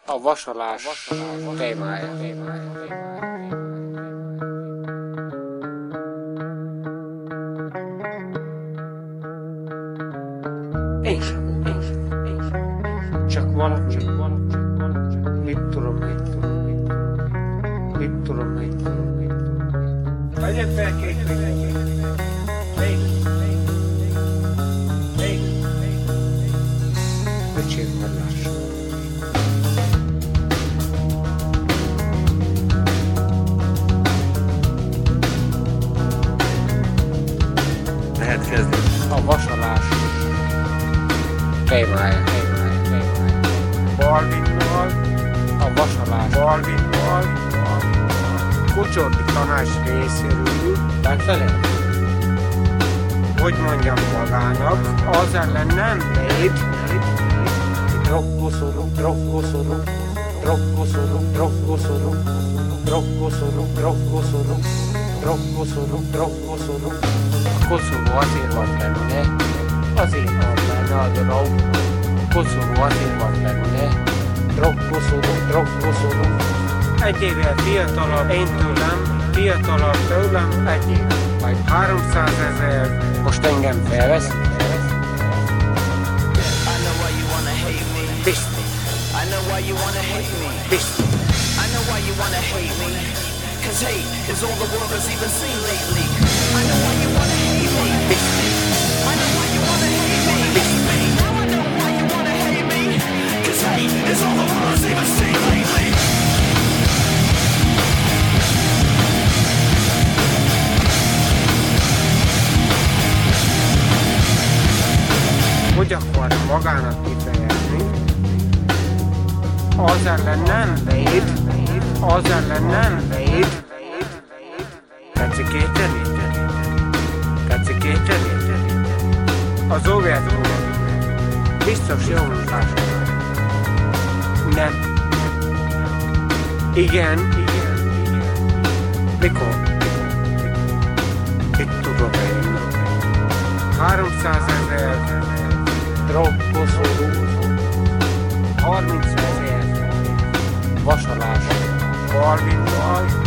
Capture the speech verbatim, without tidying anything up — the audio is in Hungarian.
A vasalás témája. Én sem, én sem, én sem. Csak valami, csak valami, csak valami, csak mit tudom, mit tudom, mit tudom, mit tudom, mit tudom, mit tudom. Vegyek fel két mindenki. Még, még, még, még. Öcsém, hogy lássam. Lehet kezdeni. A vasalás témája. Balvinnal, A vasalás Balvinnal, Kucsordi Tamás részéről, megfelel? hogy mondjam magának, az ellen nem lép, Drogkoszorú, drogkoszorú, drogkoszorú, drogkoszorú, drogkoszorú, drogkoszorú, drogkoszorú, drogkoszorú. A koszorú azért van benne, azért van benne a drog. Koszorú azért van benne, drogkoszorú, drogkoszorú. egy évvel fiatalabb én tőlem, fiatalabb tőlem, egy év. Majd háromszázezer, most engem felvesz? biztos, I know why you wanna hate me. biztos. I know why you wanna hate me. Cause hate is all the world has even seen lately. I know why you wanna hate me. I know why you wanna hate me. Now I know why you wanna hate me. Cause hate is all the world has even seen lately. Hogy akarja magának kifejezni, az ellen nem véd, az ellen nem véd. Tetszik érteni? Tetszik érteni? Az óvjától biztos jó munkások. Nem. Igen. Mikor? Itt tudom én. háromszázezer Drogkoszorú, harmincezer vasalás Balvinnal,